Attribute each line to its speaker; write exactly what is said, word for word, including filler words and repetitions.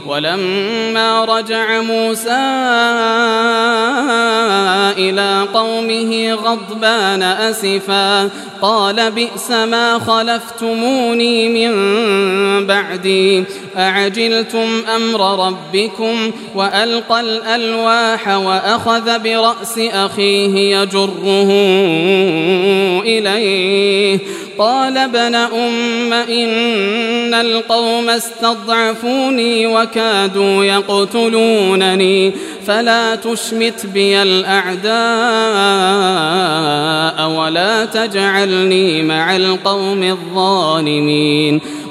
Speaker 1: ولما رجع موسى إلى قومه غضبان أسفا قال بئس ما خلفتموني من بعدي أعجلتم أمر ربكم وألقى الألواح وأخذ برأس أخيه يجره إليه قال ابن أم إن القوم استضعفوني وكادوا يقتلونني فلا تشمت بي الأعداء ولا تجعلني مع القوم الظالمين